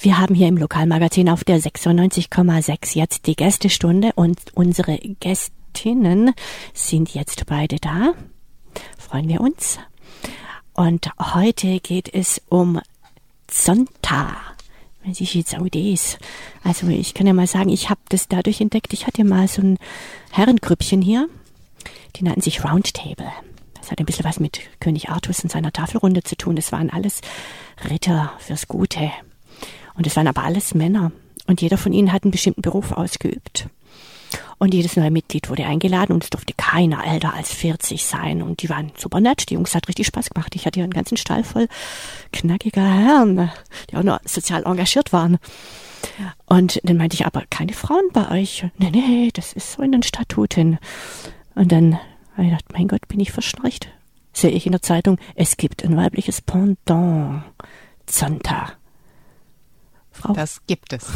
Wir haben hier im Lokalmagazin auf der 96,6 jetzt die Gästestunde und unsere Gästinnen sind jetzt beide da. Freuen wir uns. Und heute geht es um Zonta. Wenn sich jetzt auch das. Also ich kann ja mal sagen, ich habe das dadurch entdeckt. Ich hatte mal so ein Herrengrüppchen hier. Die nannten sich Roundtable. Das hat ein bisschen was mit König Artus und seiner Tafelrunde zu tun. Das waren alles Ritter fürs Gute. Und es waren aber alles Männer. Und jeder von ihnen hat einen bestimmten Beruf ausgeübt. Und jedes neue Mitglied wurde eingeladen und es durfte keiner älter als 40 sein. Und die waren super nett. Die Jungs hat richtig Spaß gemacht. Ich hatte hier einen ganzen Stall voll knackiger Herren, die auch noch sozial engagiert waren. Und dann meinte ich, aber keine Frauen bei euch. Nee, das ist so in den Statuten. Und dann habe ich gedacht, mein Gott, bin ich verscheucht. Sehe ich in der Zeitung, es gibt ein weibliches Pendant. Zonta. Frau? Das gibt es.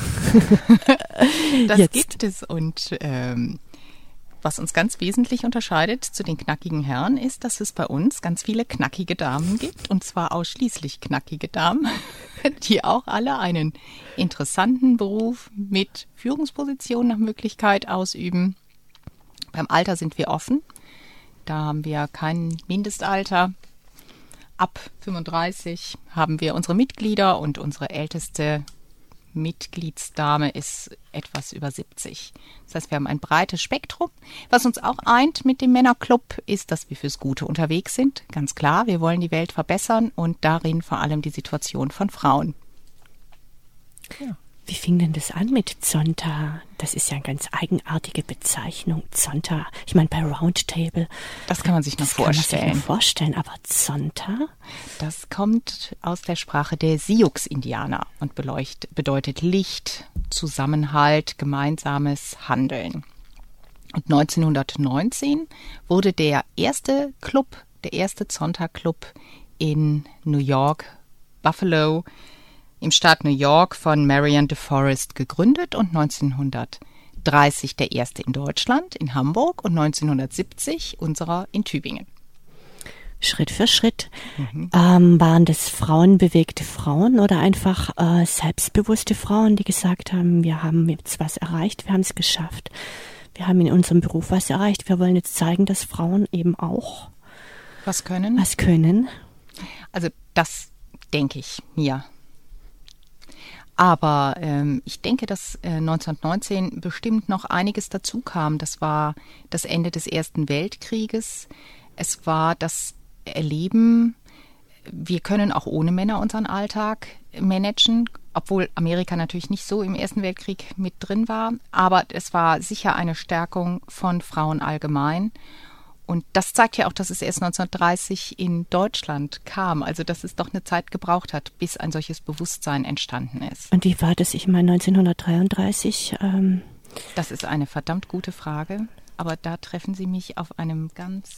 Gibt es. Und was uns ganz wesentlich unterscheidet zu den knackigen Herren ist, dass es bei uns ganz viele knackige Damen gibt. Und zwar ausschließlich knackige Damen, die auch alle einen interessanten Beruf mit Führungspositionen nach Möglichkeit ausüben. Beim Alter sind wir offen. Da haben wir kein Mindestalter. Ab 35 haben wir unsere Mitglieder und unsere älteste Mitgliedsdame ist etwas über 70. Das heißt, wir haben ein breites Spektrum. Was uns auch eint mit dem Männerclub ist, dass wir fürs Gute unterwegs sind. Ganz klar, wir wollen die Welt verbessern und darin vor allem die Situation von Frauen. Ja. Wie fing denn das an mit Zonta? Das ist ja eine ganz eigenartige Bezeichnung, Zonta. Ich meine, bei Roundtable. Das kann man sich noch vorstellen. Kann man sich noch vorstellen, aber Zonta? Das kommt aus der Sprache der Sioux-Indianer und bedeutet Licht, Zusammenhalt, gemeinsames Handeln. Und 1919 wurde der erste Zonta-Club in New York, Buffalo, im Staat New York von Marion DeForest gegründet und 1930 der erste in Deutschland, in Hamburg und 1970 unserer in Tübingen. Schritt für Schritt. Waren das frauenbewegte Frauen oder einfach selbstbewusste Frauen, die gesagt haben, wir haben jetzt was erreicht, wir haben es geschafft. Wir haben in unserem Beruf was erreicht. Wir wollen jetzt zeigen, dass Frauen eben auch was können. Also das denke ich mir. Aber ich denke, dass 1919 bestimmt noch einiges dazu kam. Das war das Ende des Ersten Weltkrieges. Es war das Erleben, wir können auch ohne Männer unseren Alltag managen, obwohl Amerika natürlich nicht so im Ersten Weltkrieg mit drin war. Aber es war sicher eine Stärkung von Frauen allgemein. Und das zeigt ja auch, dass es erst 1930 in Deutschland kam. Also dass es doch eine Zeit gebraucht hat, bis ein solches Bewusstsein entstanden ist. Und wie war das, ich meine, 1933? Das ist eine verdammt gute Frage. Aber da treffen Sie mich auf einem ganz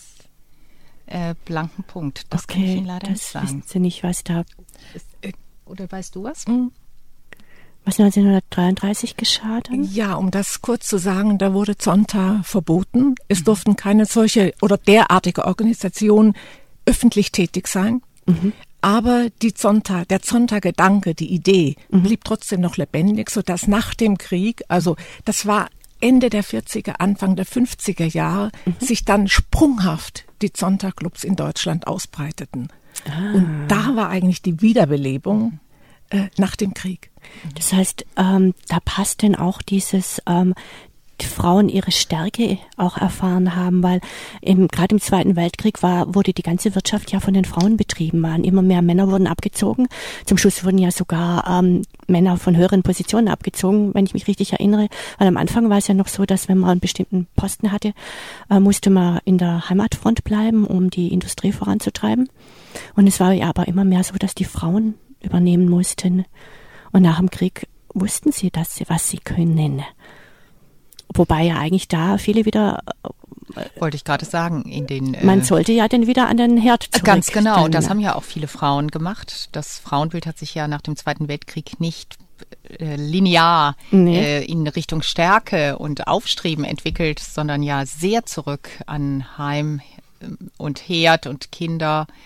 blanken Punkt. Das kann ich Ihnen leider nicht sagen. Wissen Sie nicht, was da... Oder weißt du was? Was 1933 geschah dann? Ja, um das kurz zu sagen, da wurde Zonta verboten. Es durften keine solche oder derartige Organisation öffentlich tätig sein. Aber der Zonta-Gedanke, die Idee, blieb trotzdem noch lebendig, sodass nach dem Krieg, also das war Ende der 40er, Anfang der 50er Jahre, sich dann sprunghaft die Zonta-Clubs in Deutschland ausbreiteten. Und da war eigentlich die Wiederbelebung nach dem Krieg. Das heißt, da passt denn auch dieses, die Frauen ihre Stärke auch erfahren haben, weil gerade im Zweiten Weltkrieg wurde die ganze Wirtschaft ja von den Frauen betrieben. Immer mehr Männer wurden abgezogen. Zum Schluss wurden ja sogar Männer von höheren Positionen abgezogen, wenn ich mich richtig erinnere. Weil am Anfang war es ja noch so, dass wenn man einen bestimmten Posten hatte, musste man in der Heimatfront bleiben, um die Industrie voranzutreiben. Und es war ja aber immer mehr so, dass die Frauen übernehmen mussten. Und nach dem Krieg wussten sie, was sie können. Wobei ja eigentlich da viele wieder... Wollte ich gerade sagen, in den... man sollte ja dann wieder an den Herd zurück. Ganz genau, das haben ja auch viele Frauen gemacht. Das Frauenbild hat sich ja nach dem Zweiten Weltkrieg nicht linear in Richtung Stärke und Aufstreben entwickelt, sondern ja sehr zurück an Heim und Herd und Kinder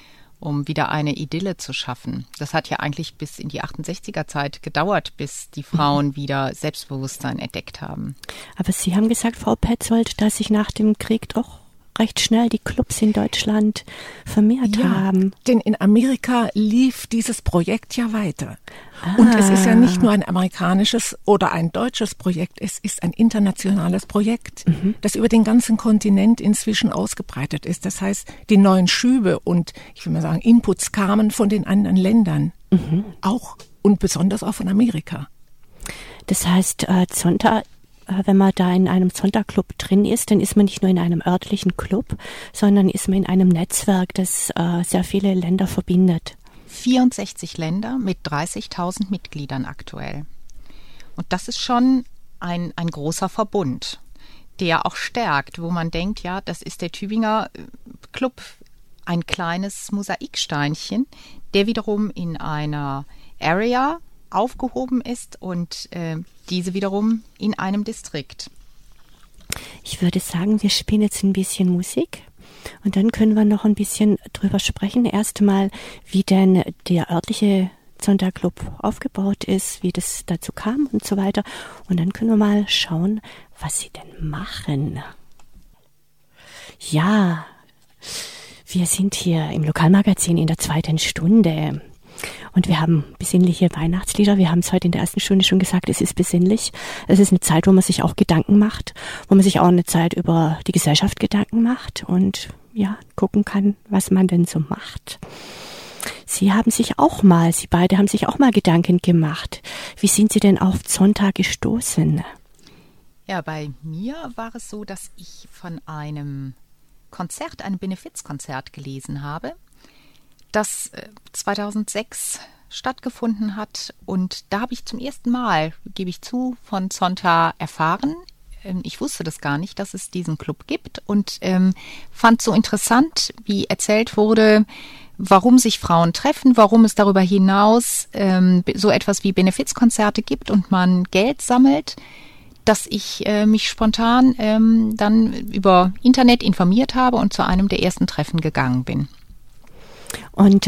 um wieder eine Idylle zu schaffen. Das hat ja eigentlich bis in die 68er Zeit gedauert, bis die Frauen wieder Selbstbewusstsein entdeckt haben. Aber Sie haben gesagt, Frau Petzold, dass sich nach dem Krieg doch recht schnell die Clubs in Deutschland vermehrt haben. Denn in Amerika lief dieses Projekt ja weiter. Und es ist ja nicht nur ein amerikanisches oder ein deutsches Projekt, es ist ein internationales Projekt, das über den ganzen Kontinent inzwischen ausgebreitet ist. Das heißt, die neuen Schübe und, ich will mal sagen, Inputs kamen von den anderen Ländern. Auch und besonders auch von Amerika. Das heißt, Zonta, wenn man da in einem Zonta-Club drin ist, dann ist man nicht nur in einem örtlichen Club, sondern ist man in einem Netzwerk, das sehr viele Länder verbindet. 64 Länder mit 30.000 Mitgliedern aktuell. Und das ist schon ein großer Verbund, der auch stärkt, wo man denkt, ja, das ist der Tübinger Club, ein kleines Mosaiksteinchen, der wiederum in einer Area aufgehoben ist und diese wiederum in einem Distrikt. Ich würde sagen, wir spielen jetzt ein bisschen Musik und dann können wir noch ein bisschen drüber sprechen. Erst mal, wie denn der örtliche Zonta-Club aufgebaut ist, wie das dazu kam und so weiter. Und dann können wir mal schauen, was sie denn machen. Ja, wir sind hier im Lokalmagazin in der 2. Stunde. Und wir haben besinnliche Weihnachtslieder. Wir haben es heute in der 1. Stunde schon gesagt, es ist besinnlich. Es ist eine Zeit, wo man sich auch Gedanken macht, wo man sich auch eine Zeit über die Gesellschaft Gedanken macht und ja, gucken kann, was man denn so macht. Sie beide haben sich auch mal Gedanken gemacht. Wie sind Sie denn auf Zonta gestoßen? Ja, bei mir war es so, dass ich von einem Benefizkonzert gelesen habe, das 2006 stattgefunden hat. Und da habe ich zum ersten Mal, gebe ich zu, von Zonta erfahren. Ich wusste das gar nicht, dass es diesen Club gibt und fand so interessant, wie erzählt wurde, warum sich Frauen treffen, warum es darüber hinaus so etwas wie Benefizkonzerte gibt und man Geld sammelt, dass ich mich spontan dann über Internet informiert habe und zu einem der ersten Treffen gegangen bin. Und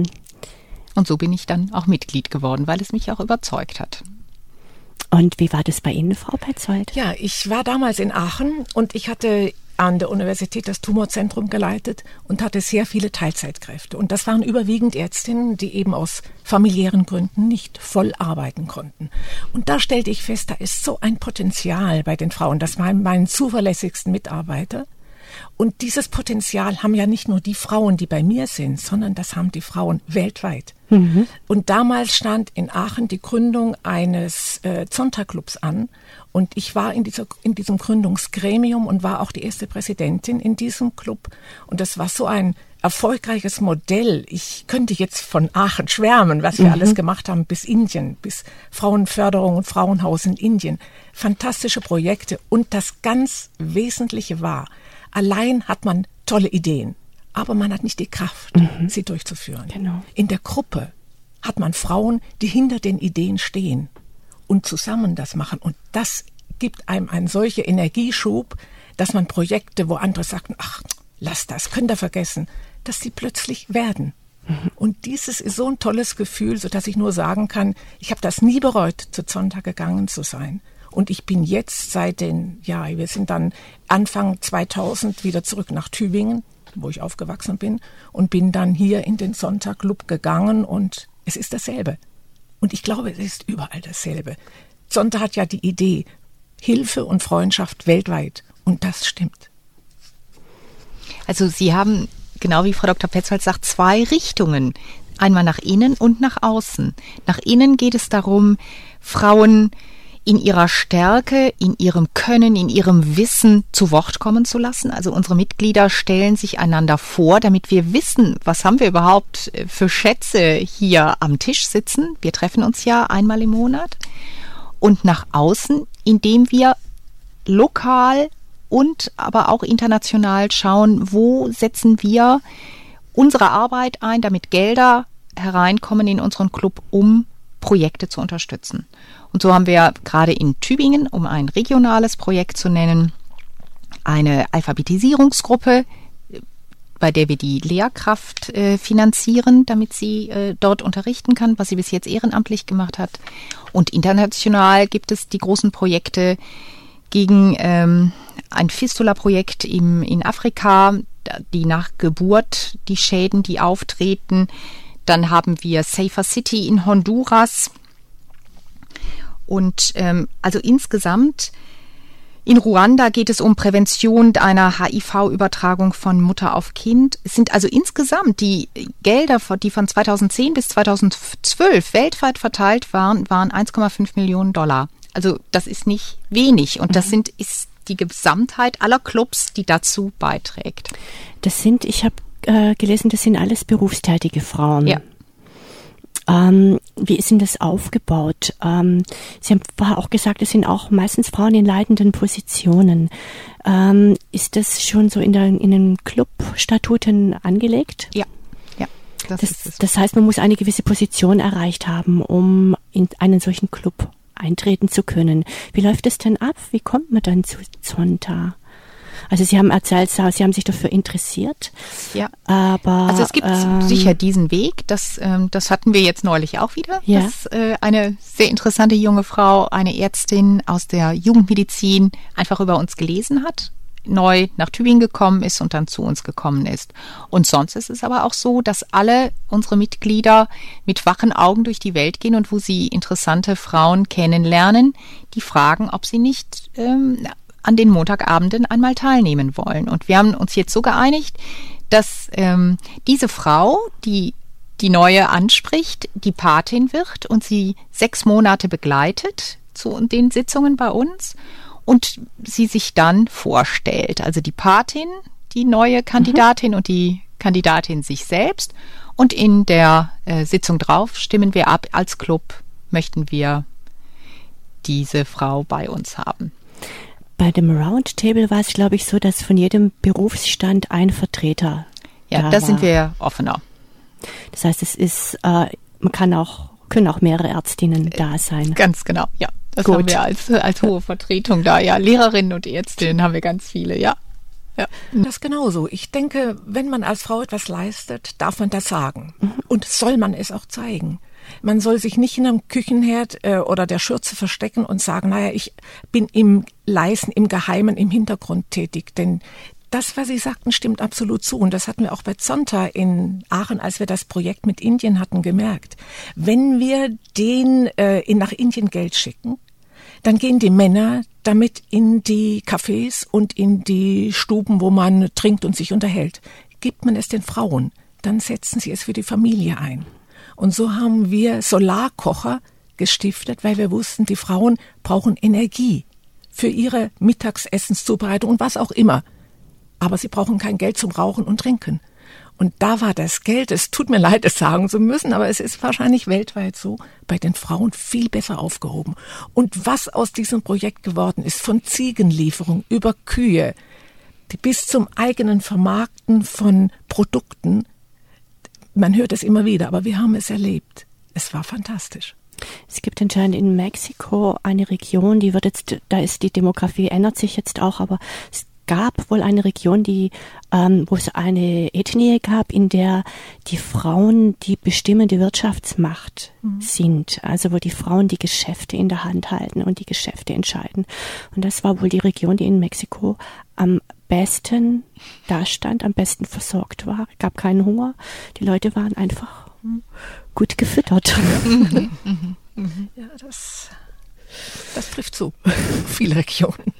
so bin ich dann auch Mitglied geworden, weil es mich auch überzeugt hat. Und wie war das bei Ihnen, Frau Petzold? Ja, ich war damals in Aachen und ich hatte an der Universität das Tumorzentrum geleitet und hatte sehr viele Teilzeitkräfte. Und das waren überwiegend Ärztinnen, die eben aus familiären Gründen nicht voll arbeiten konnten. Und da stellte ich fest, da ist so ein Potenzial bei den Frauen. Das waren meine zuverlässigsten Mitarbeiter. Und dieses Potenzial haben ja nicht nur die Frauen, die bei mir sind, sondern das haben die Frauen weltweit. Und damals stand in Aachen die Gründung eines Zonta-Clubs an. Und ich war in diesem Gründungsgremium und war auch die erste Präsidentin in diesem Club. Und das war so ein erfolgreiches Modell. Ich könnte jetzt von Aachen schwärmen, was wir alles gemacht haben, bis Indien, bis Frauenförderung und Frauenhaus in Indien. Fantastische Projekte. Und das ganz Wesentliche war, allein hat man tolle Ideen, aber man hat nicht die Kraft, sie durchzuführen. Genau. In der Gruppe hat man Frauen, die hinter den Ideen stehen und zusammen das machen. Und das gibt einem einen solchen Energieschub, dass man Projekte, wo andere sagten, ach, lass das, könnt ihr vergessen, dass sie plötzlich werden. Und dieses ist so ein tolles Gefühl, sodass ich nur sagen kann, ich habe das nie bereut, zu Zonta gegangen zu sein. Und ich bin jetzt wir sind dann Anfang 2000 wieder zurück nach Tübingen, wo ich aufgewachsen bin, und bin dann hier in den Zonta-Club gegangen und es ist dasselbe. Und ich glaube, es ist überall dasselbe. Zonta hat ja die Idee, Hilfe und Freundschaft weltweit. Und das stimmt. Also Sie haben, genau wie Frau Dr. Petzold sagt, 2 Richtungen. Einmal nach innen und nach außen. Nach innen geht es darum, Frauen in ihrer Stärke, in ihrem Können, in ihrem Wissen zu Wort kommen zu lassen. Also unsere Mitglieder stellen sich einander vor, damit wir wissen, was haben wir überhaupt für Schätze hier am Tisch sitzen. Wir treffen uns ja einmal im Monat. Und nach außen, indem wir lokal und aber auch international schauen, wo setzen wir unsere Arbeit ein, damit Gelder hereinkommen in unseren Club, um Projekte zu unterstützen. Und so haben wir gerade in Tübingen, um ein regionales Projekt zu nennen, eine Alphabetisierungsgruppe, bei der wir die Lehrkraft finanzieren, damit sie dort unterrichten kann, was sie bis jetzt ehrenamtlich gemacht hat. Und international gibt es die großen Projekte gegen ein Fistula-Projekt in Afrika, die nach Geburt, die Schäden, die auftreten. Dann haben wir Safer City in Honduras. Und also insgesamt in Ruanda geht es um Prävention einer HIV-Übertragung von Mutter auf Kind. Es sind also insgesamt die Gelder, die von 2010 bis 2012 weltweit verteilt waren 1,5 Millionen $. Also das ist nicht wenig und das ist die Gesamtheit aller Clubs, die dazu beiträgt. Ich habe gelesen, das sind alles berufstätige Frauen. Ja. Wie ist denn das aufgebaut? Sie haben vorher auch gesagt, es sind auch meistens Frauen in leitenden Positionen. Ist das schon so in den Clubstatuten angelegt? Ja. Das heißt, man muss eine gewisse Position erreicht haben, um in einen solchen Club eintreten zu können. Wie läuft es denn ab? Wie kommt man dann zu Zonta? Also Sie haben erzählt, Sie haben sich dafür interessiert. Ja, aber also es gibt sicher diesen Weg. Das hatten wir jetzt neulich auch wieder. Ja. Dass eine sehr interessante junge Frau, eine Ärztin aus der Jugendmedizin, einfach über uns gelesen hat, neu nach Tübingen gekommen ist und dann zu uns gekommen ist. Und sonst ist es aber auch so, dass alle unsere Mitglieder mit wachen Augen durch die Welt gehen und wo sie interessante Frauen kennenlernen, die fragen, ob sie nicht an den Montagabenden einmal teilnehmen wollen. Und wir haben uns jetzt so geeinigt, dass diese Frau, die Neue anspricht, die Patin wird und sie 6 Monate begleitet zu den Sitzungen bei uns und sie sich dann vorstellt. Also die Patin, die neue Kandidatin und die Kandidatin sich selbst. Und in der Sitzung drauf stimmen wir ab, als Club möchten wir diese Frau bei uns haben. Bei dem Roundtable war es, glaube ich, so, dass von jedem Berufsstand ein Vertreter da war. Sind wir offener. Das heißt, es ist, können auch mehrere Ärztinnen da sein. Ganz genau, ja. Das Gut. haben wir als hohe Vertretung da, ja. Lehrerinnen und Ärztinnen haben wir ganz viele, ja. Das genauso. Ich denke, wenn man als Frau etwas leistet, darf man das sagen. Und soll man es auch zeigen. Man soll sich nicht in einem Küchenherd oder der Schürze verstecken und sagen, naja, ich bin im Leisen, im Geheimen, im Hintergrund tätig. Denn das, was Sie sagten, stimmt absolut zu. Und das hatten wir auch bei Zonta in Aachen, als wir das Projekt mit Indien hatten, gemerkt. Wenn wir nach Indien Geld schicken, dann gehen die Männer damit in die Cafés und in die Stuben, wo man trinkt und sich unterhält. Gibt man es den Frauen, dann setzen sie es für die Familie ein. Und so haben wir Solarkocher gestiftet, weil wir wussten, die Frauen brauchen Energie für ihre Mittagsessenszubereitung und was auch immer. Aber sie brauchen kein Geld zum Rauchen und Trinken. Und da war das Geld, es tut mir leid, es sagen zu müssen, aber es ist wahrscheinlich weltweit so, bei den Frauen viel besser aufgehoben. Und was aus diesem Projekt geworden ist, von Ziegenlieferung über Kühe bis zum eigenen Vermarkten von Produkten, man hört es immer wieder, aber wir haben es erlebt. Es war fantastisch. Es gibt anscheinend in Mexiko eine Region, da ist die Demografie, ändert sich jetzt auch, aber es gab wohl eine Region, wo es eine Ethnie gab, in der die Frauen die bestimmende Wirtschaftsmacht sind. Also wo die Frauen die Geschäfte in der Hand halten und die Geschäfte entscheiden. Und das war wohl die Region, die in Mexiko am besten dastand, am besten versorgt war. Es gab keinen Hunger. Die Leute waren einfach gut gefüttert. Ja, das trifft zu. Viele Regionen.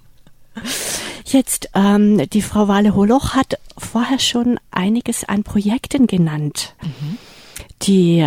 Jetzt, die Frau Wahle-Holoch hat vorher schon einiges an Projekten genannt, die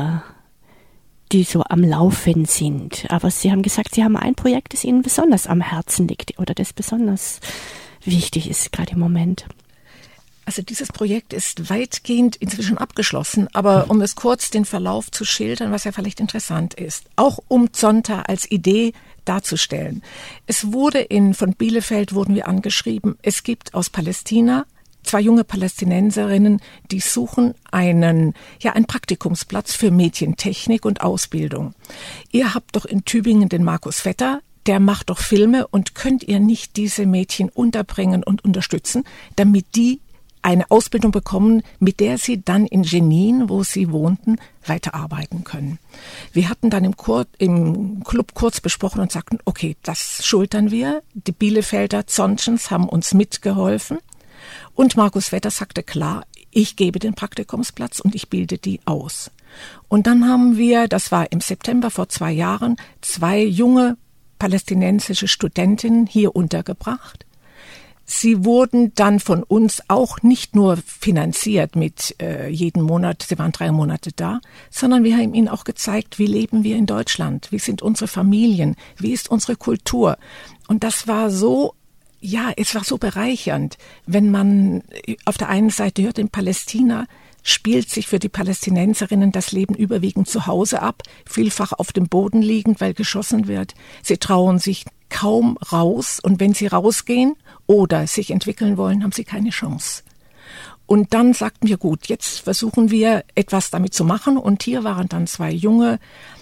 so am Laufen sind. Aber Sie haben gesagt, Sie haben ein Projekt, das Ihnen besonders am Herzen liegt oder das besonders wichtig ist gerade im Moment. Also dieses Projekt ist weitgehend inzwischen abgeschlossen, aber um es kurz den Verlauf zu schildern, was ja vielleicht interessant ist, auch um Zonta als Idee darzustellen. Es wurde von Bielefeld wurden wir angeschrieben, es gibt aus Palästina 2 junge Palästinenserinnen, die suchen einen Praktikumsplatz für Medientechnik und Ausbildung. Ihr habt doch in Tübingen den Markus Vetter, der macht doch Filme und könnt ihr nicht diese Mädchen unterbringen und unterstützen, damit die eine Ausbildung bekommen, mit der sie dann in Jenin, wo sie wohnten, weiterarbeiten können. Wir hatten dann im Club kurz besprochen und sagten, okay, das schultern wir. Die Bielefelder Zontchens haben uns mitgeholfen. Und Markus Vetter sagte, klar, ich gebe den Praktikumsplatz und ich bilde die aus. Und dann haben wir, das war im September vor 2 Jahren, 2 junge palästinensische Studentinnen hier untergebracht. Sie wurden dann von uns auch nicht nur finanziert mit jeden Monat, sie waren 3 Monate da, sondern wir haben ihnen auch gezeigt, wie leben wir in Deutschland, wie sind unsere Familien, wie ist unsere Kultur. Und das war so, ja, es war so bereichernd, wenn man auf der einen Seite hört, in Palästina spielt sich für die Palästinenserinnen das Leben überwiegend zu Hause ab, vielfach auf dem Boden liegend, weil geschossen wird. Sie trauen sich kaum raus und wenn sie rausgehen oder sich entwickeln wollen, haben sie keine Chance. Und dann sagten wir, gut, jetzt versuchen wir etwas damit zu machen und hier waren dann 2 junge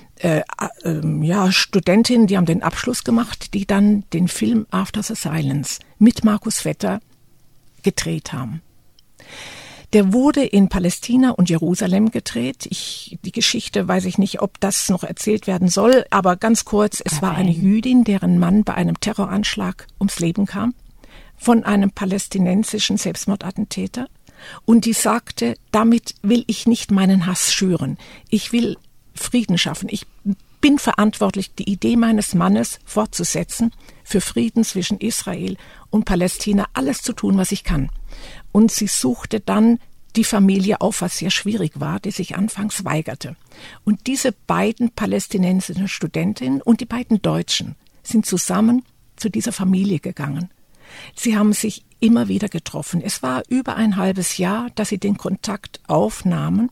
Studentinnen, die haben den Abschluss gemacht, die dann den Film After the Silence mit Markus Vetter gedreht haben. Der wurde in Palästina und Jerusalem gedreht. Die Geschichte weiß ich nicht, ob das noch erzählt werden soll, aber ganz kurz, es war eine Jüdin, deren Mann bei einem Terroranschlag ums Leben kam, von einem palästinensischen Selbstmordattentäter. Und die sagte, damit will ich nicht meinen Hass schüren. Ich will Frieden schaffen. Ich bin verantwortlich, die Idee meines Mannes fortzusetzen, für Frieden zwischen Israel und Palästina, alles zu tun, was ich kann. Und sie suchte dann die Familie auf, was sehr schwierig war, die sich anfangs weigerte. Und diese beiden palästinensischen Studentinnen und die beiden Deutschen sind zusammen zu dieser Familie gegangen. Sie haben sich immer wieder getroffen. Es war über ein halbes Jahr, dass sie den Kontakt aufnahmen,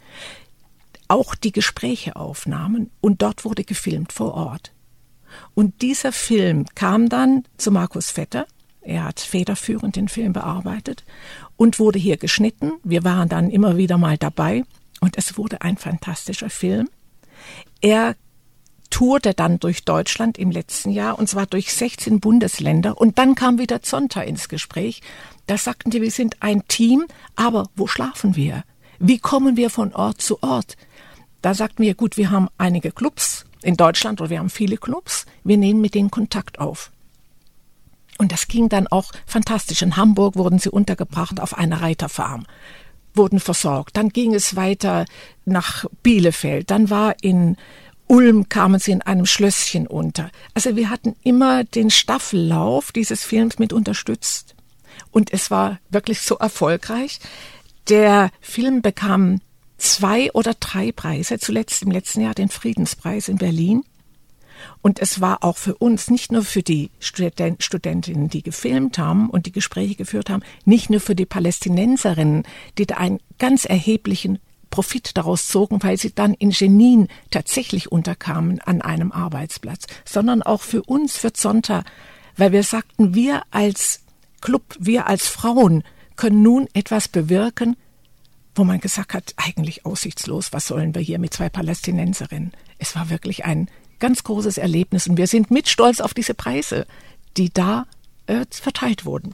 auch die Gespräche aufnahmen und dort wurde gefilmt vor Ort. Und dieser Film kam dann zu Markus Vetter. Er hat federführend den Film bearbeitet und wurde hier geschnitten. Wir waren dann immer wieder mal dabei und es wurde ein fantastischer Film. Er tourte dann durch Deutschland im letzten Jahr und zwar durch 16 Bundesländer und dann kam wieder Zonta ins Gespräch. Da sagten die, wir sind ein Team, aber wo schlafen wir? Wie kommen wir von Ort zu Ort? Da sagten wir, gut, wir haben einige Clubs in Deutschland oder wir haben viele Clubs, wir nehmen mit denen Kontakt auf. Und das ging dann auch fantastisch. In Hamburg wurden sie untergebracht auf einer Reiterfarm, wurden versorgt. Dann ging es weiter nach Bielefeld. Dann war in Ulm, kamen sie in einem Schlösschen unter. Also wir hatten immer den Staffellauf dieses Films mit unterstützt. Und es war wirklich so erfolgreich. Der Film bekam 2 oder 3 Preise, zuletzt im letzten Jahr den Friedenspreis in Berlin. Und es war auch für uns, nicht nur für die Studentinnen, die gefilmt haben und die Gespräche geführt haben, nicht nur für die Palästinenserinnen, die da einen ganz erheblichen Profit daraus zogen, weil sie dann in Jenin tatsächlich unterkamen an einem Arbeitsplatz, sondern auch für uns, für Zonta, weil wir sagten, wir als Club, wir als Frauen können nun etwas bewirken, wo man gesagt hat, eigentlich aussichtslos, was sollen wir hier mit 2 Palästinenserinnen? Es war wirklich ein ganz großes Erlebnis und wir sind mit stolz auf diese Preise, die da verteilt wurden.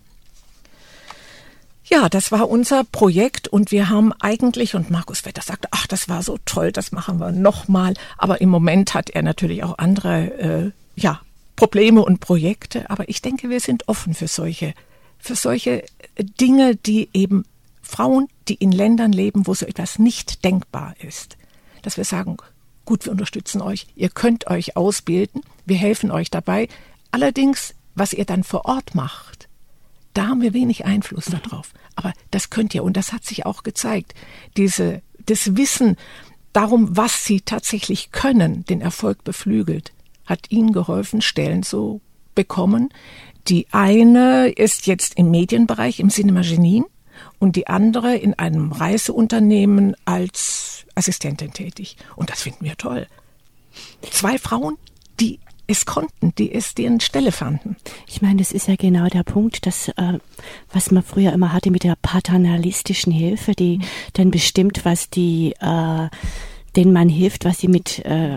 Ja, das war unser Projekt und wir haben eigentlich, und Markus Vetter sagte, ach, das war so toll, das machen wir nochmal, aber im Moment hat er natürlich auch andere Probleme und Projekte, aber ich denke, wir sind offen für solche Dinge, die eben Frauen, die in Ländern leben, wo so etwas nicht denkbar ist, dass wir sagen, gut, wir unterstützen euch, ihr könnt euch ausbilden, wir helfen euch dabei. Allerdings, was ihr dann vor Ort macht, da haben wir wenig Einfluss darauf. Aber das könnt ihr, und das hat sich auch gezeigt, das Wissen darum, was sie tatsächlich können, den Erfolg beflügelt, hat ihnen geholfen, Stellen zu bekommen. Die eine ist jetzt im Medienbereich, im Cinema Jenin, und die andere in einem Reiseunternehmen als Assistentin tätig. Und das finden wir toll. 2 Frauen, die es konnten, die es deren Stelle fanden. Ich meine, das ist ja genau der Punkt, dass, was man früher immer hatte mit der paternalistischen Hilfe, die dann bestimmt, was denen man hilft, was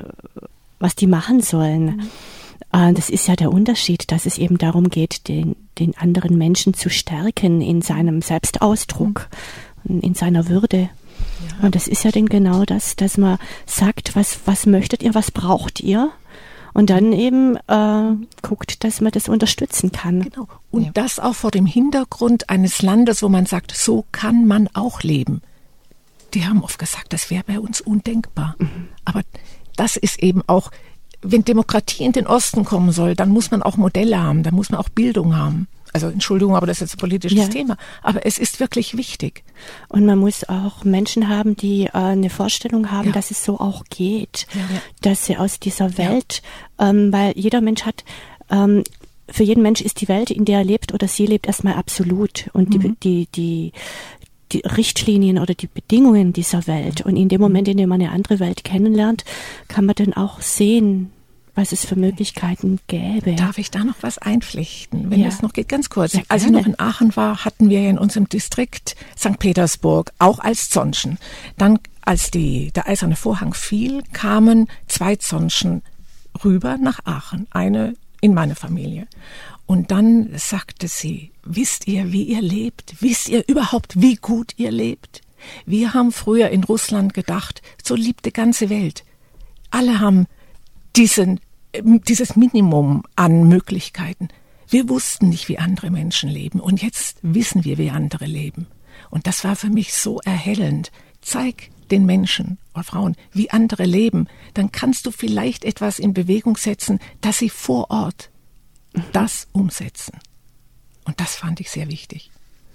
die machen sollen. Das ist ja der Unterschied, dass es eben darum geht, den anderen Menschen zu stärken in seinem Selbstausdruck und in seiner Würde. Ja. Und das ist ja dann genau das, dass man sagt, was möchtet ihr, was braucht ihr? Und dann eben guckt, dass man das unterstützen kann. Genau. Und das auch vor dem Hintergrund eines Landes, wo man sagt, so kann man auch leben. Die haben oft gesagt, das wäre bei uns undenkbar. Aber das ist eben auch, wenn Demokratie in den Osten kommen soll, dann muss man auch Modelle haben, dann muss man auch Bildung haben. Also Entschuldigung, aber das ist jetzt ein politisches Thema. Aber es ist wirklich wichtig. Und man muss auch Menschen haben, die eine Vorstellung haben, dass es so auch geht. Dass sie aus dieser Welt, weil jeder Mensch hat, für jeden Mensch ist die Welt, in der er lebt oder sie lebt, erstmal absolut. Und die Richtlinien oder die Bedingungen dieser Welt. Und in dem Moment, in dem man eine andere Welt kennenlernt, kann man dann auch sehen, was es für Möglichkeiten gäbe. Darf ich da noch was einfließen, wenn es noch geht? Ganz kurz. Als ich noch in Aachen war, hatten wir in unserem Distrikt St. Petersburg, auch als Zonschen. Dann, als der eiserne Vorhang fiel, kamen 2 Zonschen rüber nach Aachen, eine in meine Familie. Und dann sagte sie, wisst ihr, wie ihr lebt? Wisst ihr überhaupt, wie gut ihr lebt? Wir haben früher in Russland gedacht, so liebt die ganze Welt. Alle haben dieses Minimum an Möglichkeiten. Wir wussten nicht, wie andere Menschen leben. Und jetzt wissen wir, wie andere leben. Und das war für mich so erhellend. Zeig den Menschen oder Frauen, wie andere leben. Dann kannst du vielleicht etwas in Bewegung setzen, dass sie vor Ort das umsetzen. Und das fand ich sehr wichtig.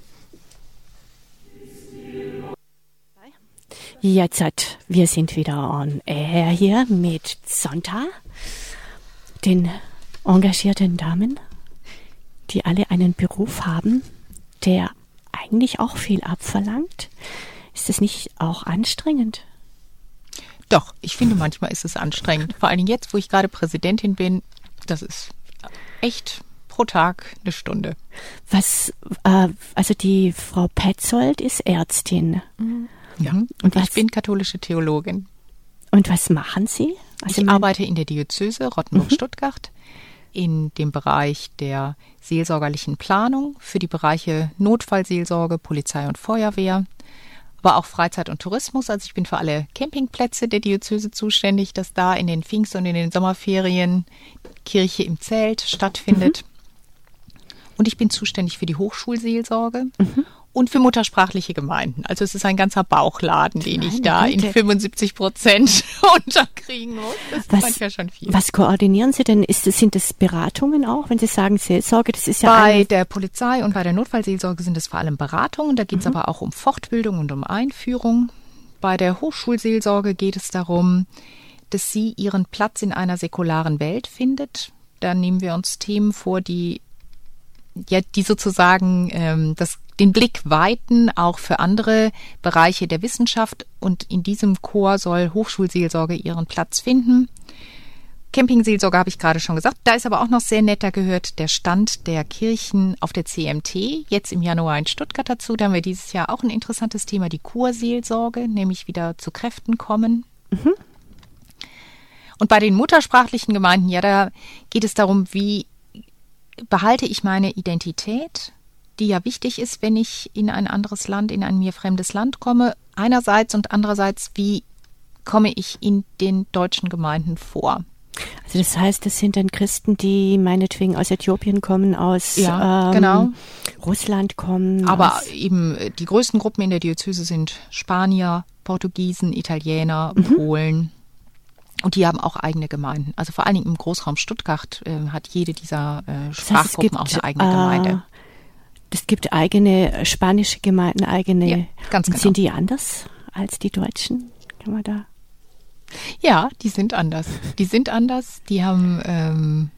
Jetzt, wir sind wieder on air hier mit Zonta, den engagierten Damen, die alle einen Beruf haben, der eigentlich auch viel abverlangt. Ist das nicht auch anstrengend? Doch, ich finde, manchmal ist es anstrengend. Vor allen Dingen jetzt, wo ich gerade Präsidentin bin, das ist echt pro Tag eine Stunde. Also die Frau Petzold ist Ärztin. Ja, und ich bin katholische Theologin. Und was machen Sie? Also ich arbeite in der Diözese Rottenburg-Stuttgart in dem Bereich der seelsorgerlichen Planung für die Bereiche Notfallseelsorge, Polizei und Feuerwehr, aber auch Freizeit und Tourismus. Also ich bin für alle Campingplätze der Diözese zuständig, dass da in den Pfingst- und in den Sommerferien Kirche im Zelt stattfindet. Und ich bin zuständig für die Hochschulseelsorge und für muttersprachliche Gemeinden. Also es ist ein ganzer Bauchladen, den ich da in 75% unterkriegen muss. Das ist manchmal schon viel. Was koordinieren Sie denn? Sind das Beratungen auch, wenn Sie sagen Seelsorge? Das ist ja bei der Polizei und bei der Notfallseelsorge sind es vor allem Beratungen. Da geht es aber auch um Fortbildung und um Einführung. Bei der Hochschulseelsorge geht es darum, dass sie ihren Platz in einer säkularen Welt findet. Da nehmen wir uns Themen vor, die sozusagen den Blick weiten, auch für andere Bereiche der Wissenschaft. Und in diesem Chor soll Hochschulseelsorge ihren Platz finden. Campingseelsorge habe ich gerade schon gesagt. Da ist aber auch noch sehr nett, da gehört der Stand der Kirchen auf der CMT jetzt im Januar in Stuttgart dazu. Da haben wir dieses Jahr auch ein interessantes Thema, die Kurseelsorge, nämlich wieder zu Kräften kommen. Und bei den muttersprachlichen Gemeinden, da geht es darum, wie behalte ich meine Identität, die ja wichtig ist, wenn ich in ein anderes Land, in ein mir fremdes Land komme, einerseits, und andererseits, wie komme ich in den deutschen Gemeinden vor? Also das heißt, das sind dann Christen, die meinetwegen aus Äthiopien kommen, aus Russland kommen. Aber eben die größten Gruppen in der Diözese sind Spanier, Portugiesen, Italiener, Polen. Und die haben auch eigene Gemeinden. Also vor allen Dingen im Großraum Stuttgart hat jede dieser Sprachgruppen auch eine eigene Gemeinde. Es gibt eigene spanische Gemeinden, eigene. Ja, ganz genau. Sind die anders als die Deutschen? Kann man da? Ja, die sind anders. Die haben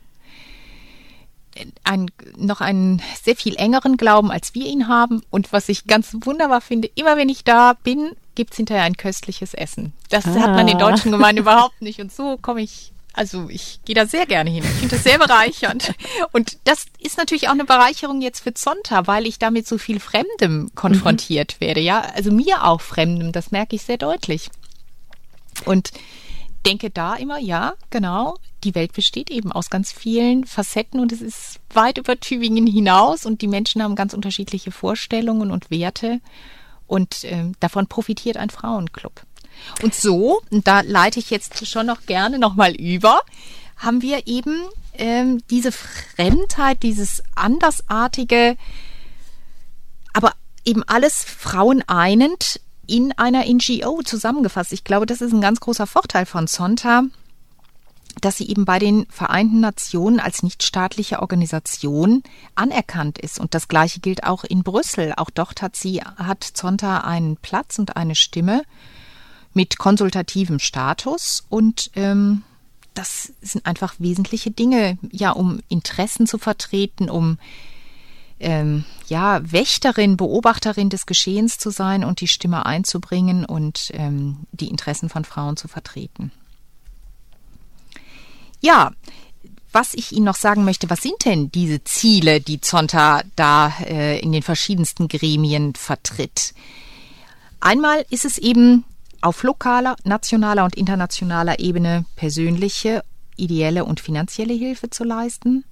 noch einen sehr viel engeren Glauben, als wir ihn haben. Und was ich ganz wunderbar finde, immer wenn ich da bin, gibt es hinterher ein köstliches Essen. Das hat man in deutschen Gemeinden überhaupt nicht. Und so ich gehe da sehr gerne hin. Ich finde das sehr bereichernd. Und das ist natürlich auch eine Bereicherung jetzt für Zonta, weil ich damit so viel Fremdem konfrontiert werde. Ja, also mir auch Fremdem, das merke ich sehr deutlich. Und denke da immer, ja, genau, die Welt besteht eben aus ganz vielen Facetten und es ist weit über Tübingen hinaus und die Menschen haben ganz unterschiedliche Vorstellungen und Werte und davon profitiert ein Frauenclub. Und so, und da leite ich jetzt schon noch gerne nochmal über, haben wir eben diese Fremdheit, dieses Andersartige, aber eben alles fraueneinend in einer NGO zusammengefasst. Ich glaube, das ist ein ganz großer Vorteil von Zonta, dass sie eben bei den Vereinten Nationen als nichtstaatliche Organisation anerkannt ist. Und das Gleiche gilt auch in Brüssel. Auch dort hat Zonta einen Platz und eine Stimme mit konsultativem Status. Und das sind einfach wesentliche Dinge, ja, um Interessen zu vertreten, um Wächterin, Beobachterin des Geschehens zu sein und die Stimme einzubringen und die Interessen von Frauen zu vertreten. Ja, was ich Ihnen noch sagen möchte, was sind denn diese Ziele, die Zonta da in den verschiedensten Gremien vertritt? Einmal ist es eben auf lokaler, nationaler und internationaler Ebene persönliche, ideelle und finanzielle Hilfe zu leisten.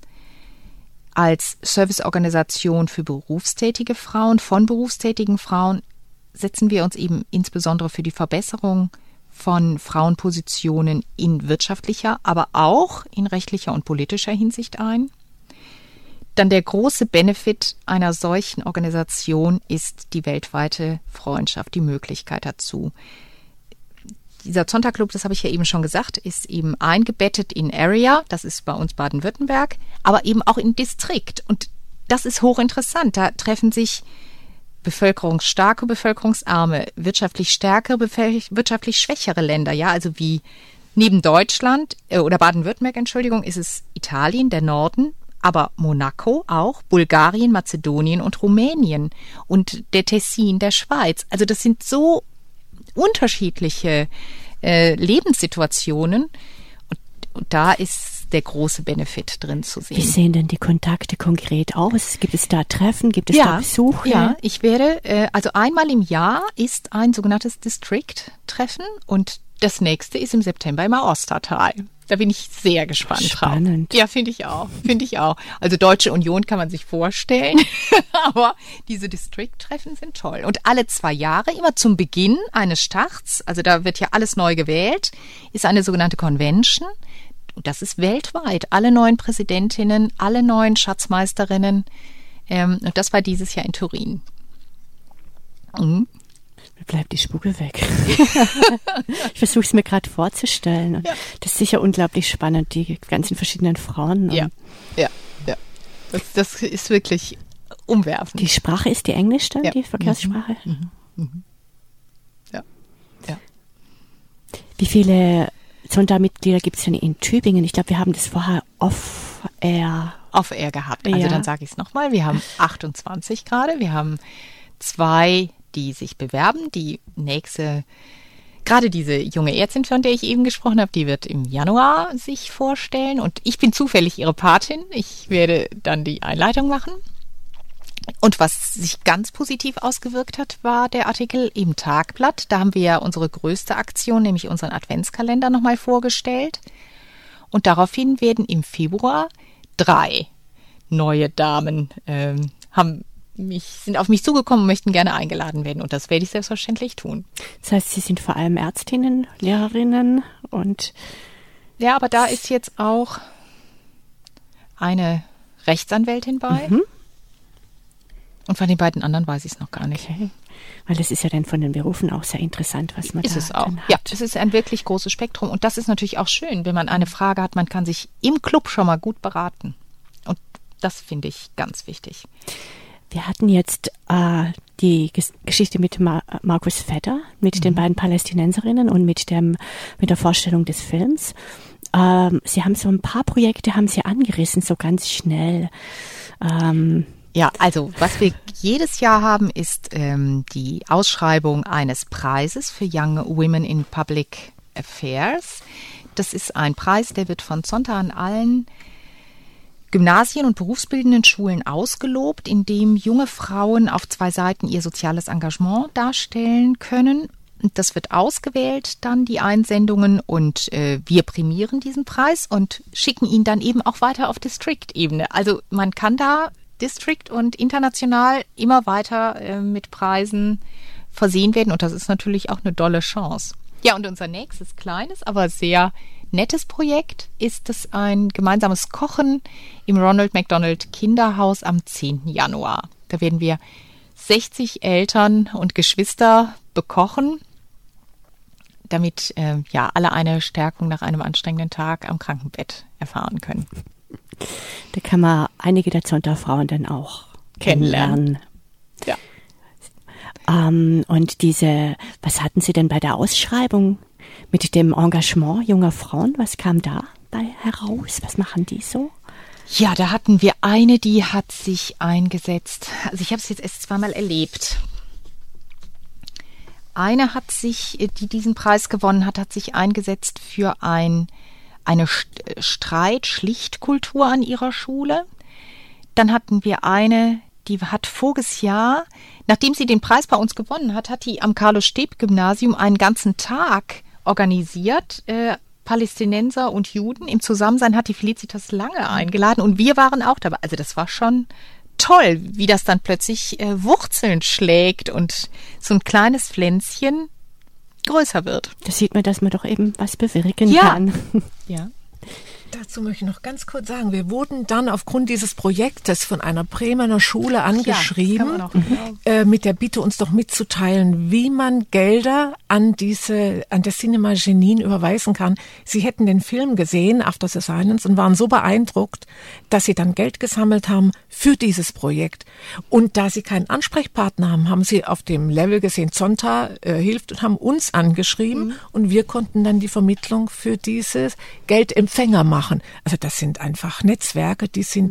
Als Serviceorganisation für berufstätige Frauen, von berufstätigen Frauen, setzen wir uns eben insbesondere für die Verbesserung von Frauenpositionen in wirtschaftlicher, aber auch in rechtlicher und politischer Hinsicht ein. Dann der große Benefit einer solchen Organisation ist die weltweite Freundschaft, die Möglichkeit dazu. Dieser Zonta Club, das habe ich ja eben schon gesagt, ist eben eingebettet in Area, das ist bei uns Baden-Württemberg, aber eben auch in Distrikt. Und das ist hochinteressant. Da treffen sich bevölkerungsstarke, bevölkerungsarme, wirtschaftlich stärkere, wirtschaftlich schwächere Länder, ja, also wie neben Deutschland oder Baden-Württemberg, Entschuldigung, ist es Italien, der Norden, aber Monaco auch, Bulgarien, Mazedonien und Rumänien und der Tessin der Schweiz. Also das sind so unterschiedliche Lebenssituationen und da ist der große Benefit drin zu sehen. Wie sehen denn die Kontakte konkret aus? Gibt es da Treffen? Gibt es da Besuche? Ja, ich werde, also einmal im Jahr ist ein sogenanntes District-Treffen und das nächste ist im September im Austertal. Da bin ich sehr gespannt drauf. Spannend. Ja, finde ich auch. Also Deutsche Union kann man sich vorstellen, aber diese District-Treffen sind toll. Und alle 2 Jahre, immer zum Beginn eines Starts, also da wird ja alles neu gewählt, ist eine sogenannte Convention. Und das ist weltweit. Alle neuen Präsidentinnen, alle neuen Schatzmeisterinnen. Und das war dieses Jahr in Turin. Mir bleibt die Spucke weg. Ich versuche es mir gerade vorzustellen. Und das ist sicher unglaublich spannend, die ganzen verschiedenen Frauen. Ja. Das ist wirklich umwerfend. Die Sprache ist die Englisch dann, die Verkehrssprache? Ja. Wie viele Zonta-Mitglieder gibt es denn in Tübingen? Ich glaube, wir haben das vorher off-air gehabt. Also dann sage ich es nochmal. Wir haben 28 gerade. Wir haben 2, die sich bewerben. Die nächste, gerade diese junge Ärztin, von der ich eben gesprochen habe, die wird im Januar sich vorstellen. Und ich bin zufällig ihre Patin. Ich werde dann die Einleitung machen. Und was sich ganz positiv ausgewirkt hat, war der Artikel im Tagblatt. Da haben wir ja unsere größte Aktion, nämlich unseren Adventskalender, nochmal vorgestellt. Und daraufhin werden im Februar 3 neue Damen sind auf mich zugekommen und möchten gerne eingeladen werden. Und das werde ich selbstverständlich tun. Das heißt, Sie sind vor allem Ärztinnen, Lehrerinnen und... Ja, aber da ist jetzt auch eine Rechtsanwältin bei. Mhm. Und von den beiden anderen weiß ich es noch gar nicht. Okay. Weil das ist ja dann von den Berufen auch sehr interessant, was man ist da es auch. dann hat. Ja, es ist ein wirklich großes Spektrum. Und das ist natürlich auch schön, wenn man eine Frage hat, man kann sich im Club schon mal gut beraten. Und das finde ich ganz wichtig. Wir hatten jetzt die Geschichte mit Markus Vetter, mit den beiden Palästinenserinnen und mit der Vorstellung des Films. Sie haben so ein paar Projekte haben Sie angerissen, so ganz schnell. Ja, also was wir jedes Jahr haben, ist die Ausschreibung eines Preises für Young Women in Public Affairs. Das ist ein Preis, der wird von Zonta an allen Gymnasien und berufsbildenden Schulen ausgelobt, in dem junge Frauen auf 2 Seiten ihr soziales Engagement darstellen können. Das wird ausgewählt, dann die Einsendungen, und wir prämieren diesen Preis und schicken ihn dann eben auch weiter auf District-Ebene. Also man kann da District und international immer weiter mit Preisen versehen werden, und das ist natürlich auch eine dolle Chance. Ja, und unser nächstes kleines, aber sehr nettes Projekt ist es ein gemeinsames Kochen im Ronald McDonald Kinderhaus am 10. Januar. Da werden wir 60 Eltern und Geschwister bekochen, damit alle eine Stärkung nach einem anstrengenden Tag am Krankenbett erfahren können. Da kann man einige der Zonta-Frauen dann auch kennenlernen. Ja. Und was hatten Sie denn bei der Ausschreibung mit dem Engagement junger Frauen? Was kam da heraus? Was machen die so? Ja, da hatten wir eine, die hat sich eingesetzt. Also ich habe es jetzt erst zweimal erlebt. Eine hat sich, die diesen Preis gewonnen hat, hat sich eingesetzt für eine Streit-Schlichtkultur an ihrer Schule. Dann hatten wir eine, die hat voriges Jahr, nachdem sie den Preis bei uns gewonnen hat, hat die am Carlo-Steb-Gymnasium einen ganzen Tag organisiert. Palästinenser und Juden im Zusammensein, hat die Felicitas Lange eingeladen, und wir waren auch dabei. Also das war schon toll, wie das dann plötzlich Wurzeln schlägt und so ein kleines Pflänzchen größer wird. Da sieht man, dass man doch eben was bewirken kann. Ja. Dazu möchte ich noch ganz kurz sagen, wir wurden dann aufgrund dieses Projektes von einer Bremer Schule angeschrieben, mit der Bitte, uns doch mitzuteilen, wie man Gelder an das Cinema Jenin überweisen kann. Sie hätten den Film gesehen, After the Silence, und waren so beeindruckt, dass sie dann Geld gesammelt haben für dieses Projekt. Und da sie keinen Ansprechpartner haben, haben sie auf dem Level gesehen, Zonta hilft, und haben uns angeschrieben, und wir konnten dann die Vermittlung für dieses Geldempfänger machen. Also das sind einfach Netzwerke,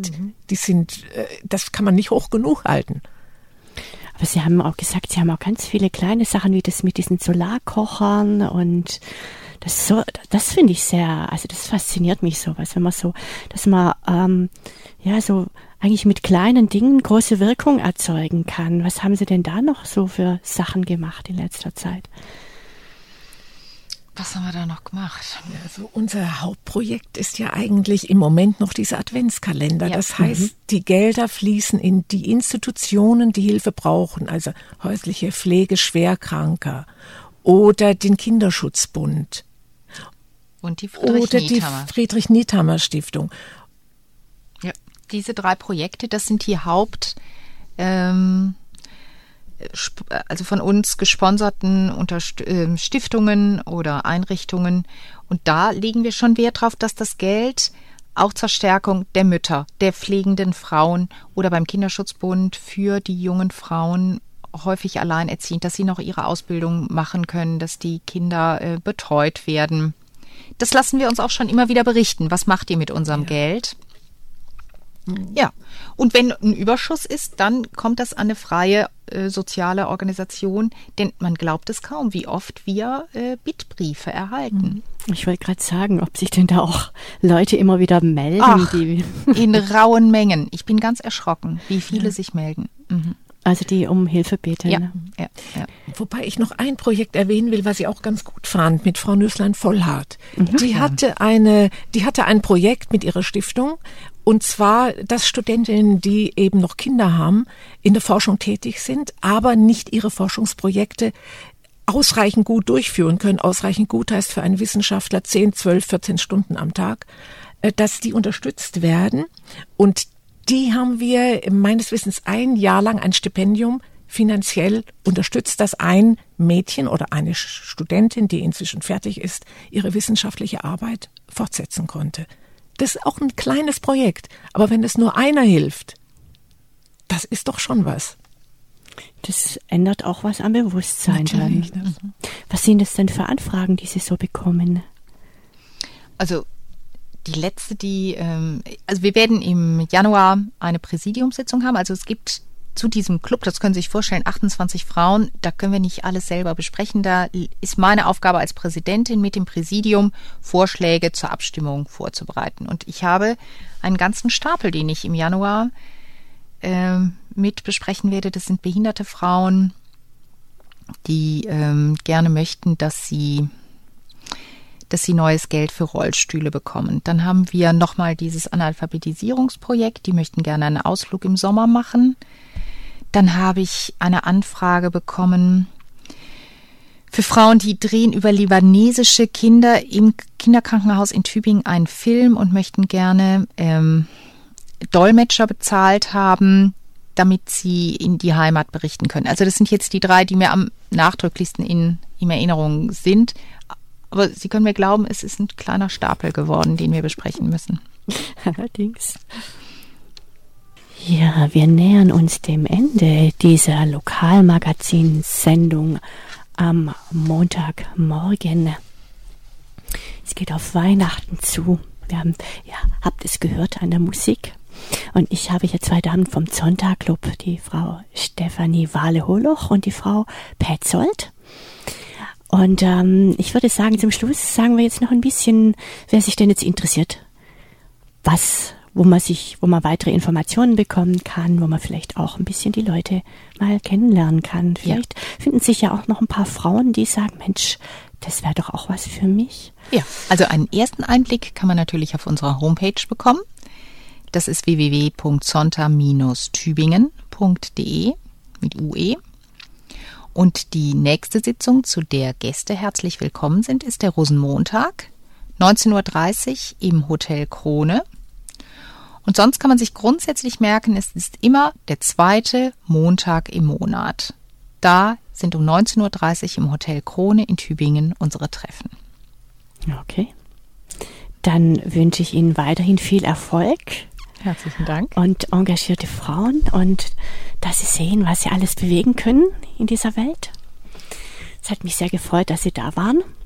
das kann man nicht hoch genug halten. Aber Sie haben auch gesagt, Sie haben auch ganz viele kleine Sachen, wie das mit diesen Solarkochern, und das finde ich das fasziniert mich sowas, wenn man so, dass man so eigentlich mit kleinen Dingen große Wirkung erzeugen kann. Was haben Sie denn da noch so für Sachen gemacht in letzter Zeit? Was haben wir da noch gemacht? Also unser Hauptprojekt ist ja eigentlich im Moment noch dieser Adventskalender. Ja. Das heißt, die Gelder fließen in die Institutionen, die Hilfe brauchen, also häusliche Pflege Schwerkranker oder den Kinderschutzbund. Und die Friedrich-Niethammer Stiftung. Ja, diese 3 Projekte, das sind die also von uns gesponserten Stiftungen oder Einrichtungen. Und da legen wir schon Wert drauf, dass das Geld auch zur Stärkung der Mütter, der pflegenden Frauen oder beim Kinderschutzbund für die jungen Frauen, häufig alleinerziehend, dass sie noch ihre Ausbildung machen können, dass die Kinder betreut werden. Das lassen wir uns auch schon immer wieder berichten. Was macht ihr mit unserem Geld? Ja, und wenn ein Überschuss ist, dann kommt das an eine freie soziale Organisation, denn man glaubt es kaum, wie oft wir Bittbriefe erhalten. Ich wollte gerade sagen, ob sich denn da auch Leute immer wieder melden. In rauen Mengen. Ich bin ganz erschrocken, wie viele sich melden. Mhm. Also die um Hilfe beten. Ja. Wobei ich noch ein Projekt erwähnen will, was ich auch ganz gut fand, mit Frau Nüßlein-Vollhardt. Die hatte ein Projekt mit ihrer Stiftung, und zwar, dass Studentinnen, die eben noch Kinder haben, in der Forschung tätig sind, aber nicht ihre Forschungsprojekte ausreichend gut durchführen können. Ausreichend gut heißt für einen Wissenschaftler 10, 12, 14 Stunden am Tag, dass die unterstützt werden. Und die haben wir meines Wissens ein Jahr lang ein Stipendium finanziell unterstützt, dass ein Mädchen oder eine Studentin, die inzwischen fertig ist, ihre wissenschaftliche Arbeit fortsetzen konnte. Das ist auch ein kleines Projekt, aber wenn es nur einer hilft, das ist doch schon was. Das ändert auch was am Bewusstsein dann. Was sind das denn für Anfragen, die Sie so bekommen? Also die letzte, also wir werden im Januar eine Präsidiumssitzung haben. Also es gibt zu diesem Club, das können Sie sich vorstellen, 28 Frauen, da können wir nicht alles selber besprechen. Da ist meine Aufgabe als Präsidentin mit dem Präsidium, Vorschläge zur Abstimmung vorzubereiten. Und ich habe einen ganzen Stapel, den ich im Januar mit besprechen werde. Das sind behinderte Frauen, die gerne möchten, dass sie neues Geld für Rollstühle bekommen. Dann haben wir nochmal dieses Analphabetisierungsprojekt, die möchten gerne einen Ausflug im Sommer machen. Dann habe ich eine Anfrage bekommen für Frauen, die drehen über libanesische Kinder im Kinderkrankenhaus in Tübingen einen Film und möchten gerne Dolmetscher bezahlt haben, damit sie in die Heimat berichten können. Also das sind jetzt die 3, die mir am nachdrücklichsten in Erinnerung sind. Aber Sie können mir glauben, es ist ein kleiner Stapel geworden, den wir besprechen müssen. Allerdings. Ja, wir nähern uns dem Ende dieser Lokalmagazinsendung am Montagmorgen. Es geht auf Weihnachten zu. Wir haben, habt es gehört an der Musik. Und ich habe hier 2 Damen vom Zonta-Club, die Frau Stefanie Wahle-Holoch und die Frau Petzold. Und ich würde sagen, zum Schluss sagen wir jetzt noch ein bisschen, wer sich denn jetzt interessiert, wo man weitere Informationen bekommen kann, wo man vielleicht auch ein bisschen die Leute mal kennenlernen kann. Vielleicht finden sich ja auch noch ein paar Frauen, die sagen, Mensch, das wäre doch auch was für mich. Ja, also einen ersten Einblick kann man natürlich auf unserer Homepage bekommen. Das ist www.zonta-tübingen.de mit UE. Und die nächste Sitzung, zu der Gäste herzlich willkommen sind, ist der Rosenmontag, 19.30 Uhr im Hotel Krone. Und sonst kann man sich grundsätzlich merken, es ist immer der 2. Montag im Monat. Da sind um 19.30 Uhr im Hotel Krone in Tübingen unsere Treffen. Okay. Dann wünsche ich Ihnen weiterhin viel Erfolg. Herzlichen Dank. Und engagierte Frauen und dass Sie sehen, was Sie alles bewegen können in dieser Welt. Es hat mich sehr gefreut, dass Sie da waren.